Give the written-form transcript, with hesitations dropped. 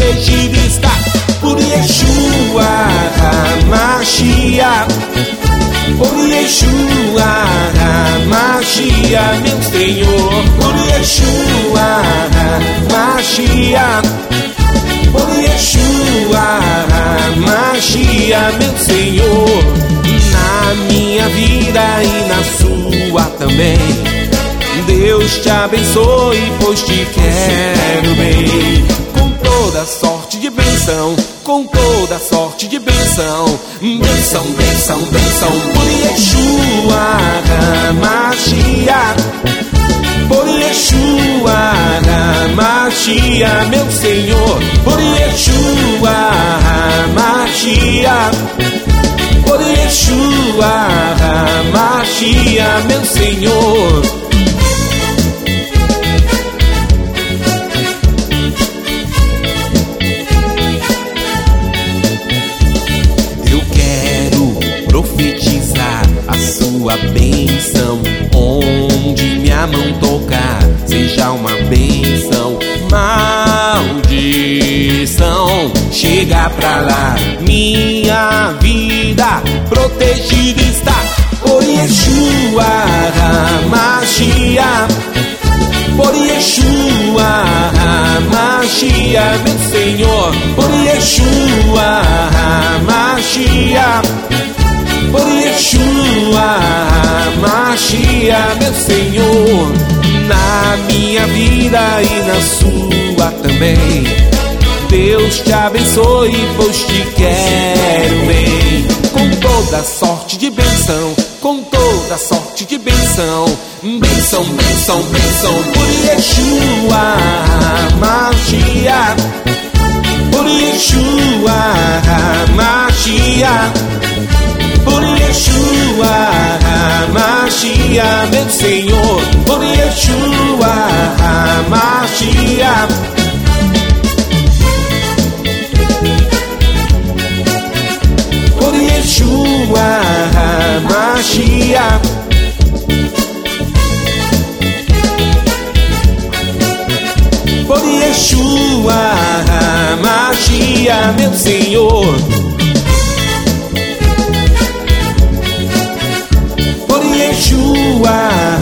protegido está. Por Yeshua HaMashiach, por Yeshua HaMashiach, meu Senhor. Por Yeshua HaMashiach, por Yeshua HaMashiach, meu Senhor. Na minha vida e na sua também, Deus te abençoe, pois te quero bem. Com toda sorte de bênção, com toda sorte de bênção, bênção, bênção, bênção. Por Yeshua HaMashiach, por Yeshua HaMashiach, meu Senhor. Por Yeshua HaMashiach, por Yeshua HaMashiach, meu Senhor. Eu quero profetizar a sua bênção. Onde minha mão tocar, seja uma bênção. Maldição, chega pra lá, minha vida protegida está. Por Yeshua HaMashiach, por Yeshua HaMashiach, meu Senhor. Por Yeshua HaMashiach, por Yeshua HaMashiach, meu Senhor. Na minha vida e na sua também, Deus te abençoe, pois te quero bem. Com toda sorte de bênção, com toda sorte de bênção, bênção, bênção, bênção. Por Yeshua HaMashiach, por Yeshua HaMashiach, por Yeshua HaMashiach, meu Senhor. Por Yeshua HaMashiach, por Yeshua HaMashiach, por Yeshua HaMashiach, meu Senhor. Por Yeshua